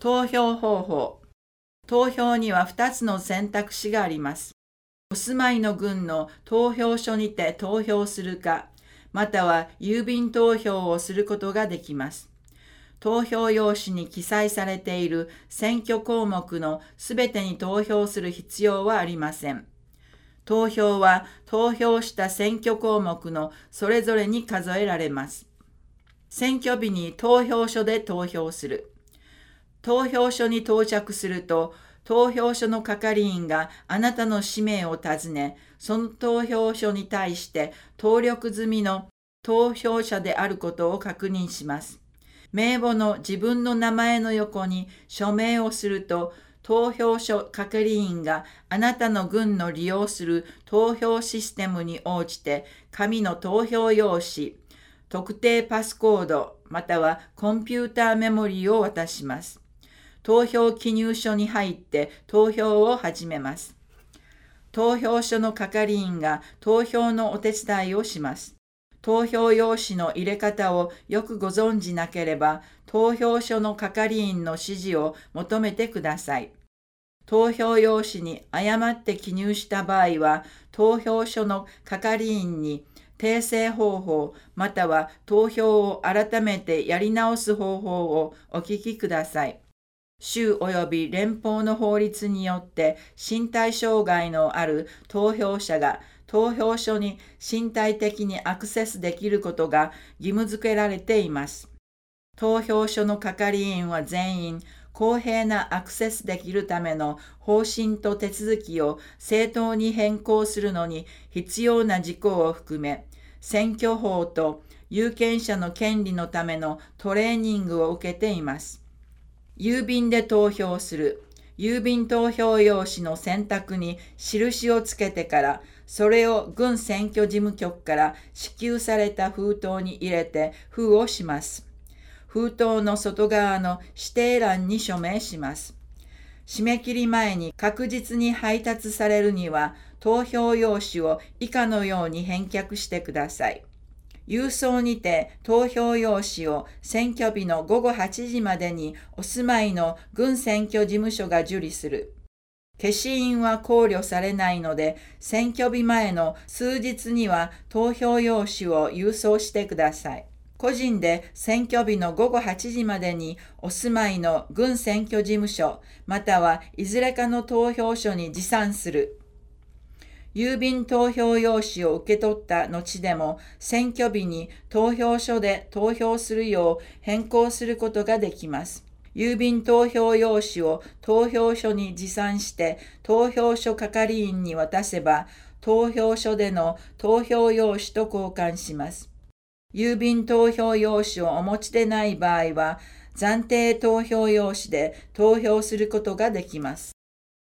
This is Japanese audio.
投票方法。投票には2つの選択肢があります。お住まいの郡の投票所にて投票するか、または郵便投票をすることができます。投票用紙に記載されている選挙項目のすべてに投票する必要はありません。投票は投票した選挙項目のそれぞれに数えられます。選挙日に投票所で投票する。投票所に到着すると、投票所の係員があなたの氏名を尋ね、その投票所に対して登録済みの投票者であることを確認します。名簿の自分の名前の横に署名をすると、投票所係員があなたの郡の利用する投票システムに応じて紙の投票用紙、特定パスコードまたはコンピューターメモリーを渡します。投票記入所に入って投票を始めます。投票所の係員が投票のお手伝いをします。投票用紙の入れ方をよくご存じなければ、投票所の係員の指示を求めてください。投票用紙に誤って記入した場合は、投票所の係員に訂正方法または投票を改めてやり直す方法をお聞きください。州及び連邦の法律によって身体障害のある投票者が投票所に身体的にアクセスできることが義務付けられています。投票所の係員は全員公平なアクセスできるための方針と手続きを正当に変更するのに必要な事項を含め、選挙法と有権者の権利のためのトレーニングを受けています。郵便で投票する。郵便投票用紙の選択に印をつけてから、それを郡選挙事務局から支給された封筒に入れて封をします。封筒の外側の指定欄に署名します。締め切り前に確実に配達されるには、投票用紙を以下のように返却してください。郵送にて投票用紙を選挙日の午後8時までにお住まいの郡選挙事務所が受理する。消印は考慮されないので、選挙日前の数日には投票用紙を郵送してください。個人で選挙日の午後8時までにお住まいの郡選挙事務所またはいずれかの投票所に持参する。郵便投票用紙を受け取った後でも選挙日に投票所で投票するよう変更することができます。郵便投票用紙を投票所に持参して投票所係員に渡せば、投票所での投票用紙と交換します。郵便投票用紙をお持ちでない場合は、暫定投票用紙で投票することができます。